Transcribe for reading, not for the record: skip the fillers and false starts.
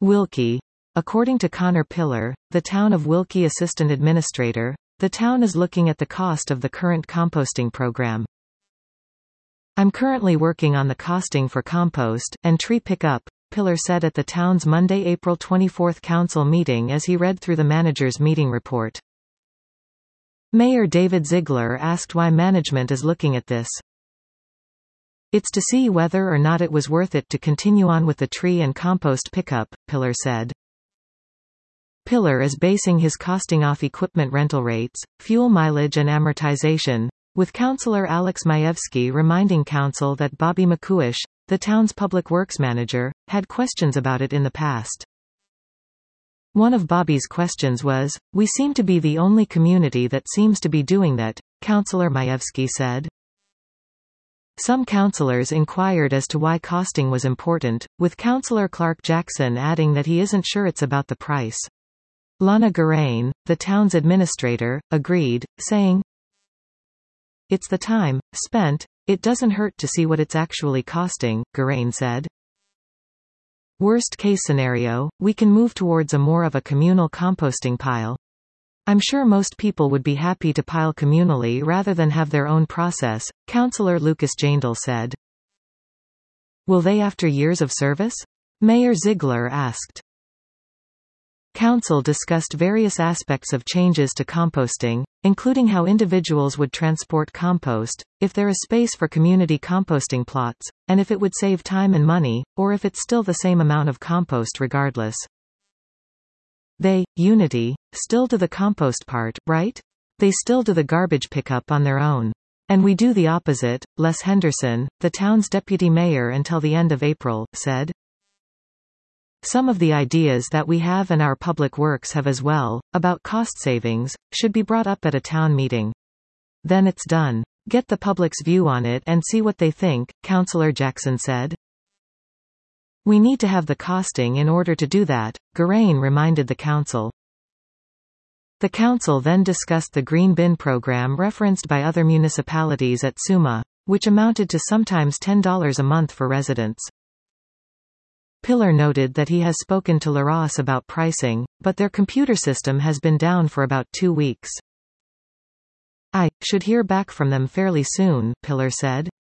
Wilkie. According to Connor Pillar, the Town of Wilkie Assistant Administrator, the town is looking at the cost of the current composting program. I'm currently working on the costing for compost and tree pickup, Pillar said at the town's Monday, April 24 council meeting as he read through the manager's meeting report. Mayor David Ziegler asked why management is looking at this. It's to see whether or not it was worth it to continue on with the tree and compost pickup, Pillar said. Pillar is basing his costing off equipment rental rates, fuel mileage and amortization, with Councillor Alex Majewski reminding council that Bobby McCuish, the town's public works manager, had questions about it in the past. One of Bobby's questions was, "We seem to be the only community that seems to be doing that," Councillor Majewski said. Some councillors inquired as to why costing was important, with Councillor Clark Jackson adding that he isn't sure it's about the price. Lana Garain, the town's administrator, agreed, saying, "It's the time spent, it doesn't hurt to see what it's actually costing," Garain said. Worst case scenario, we can move towards more of a communal composting pile. I'm sure most people would be happy to pile communally rather than have their own process, Councillor Lucas Jandal said. Will they after years of service? Mayor Ziegler asked. Council discussed various aspects of changes to composting, including how individuals would transport compost, if there is space for community composting plots, and if it would save time and money, or if it's still the same amount of compost regardless. They, Unity, still do the compost part, right? They still do the garbage pickup on their own. And we do the opposite, Les Henderson, the town's deputy mayor until the end of April, said. Some of the ideas that we have and our public works have as well, about cost savings, should be brought up at a town meeting. Then it's done. Get the public's view on it and see what they think, Councillor Jackson said. We need to have the costing in order to do that, Garain reminded the council. The council then discussed the green bin program referenced by other municipalities at Suma, which amounted to sometimes $10 a month for residents. Pillar noted that he has spoken to Laros about pricing, but their computer system has been down for about 2 weeks. I should hear back from them fairly soon, Pillar said.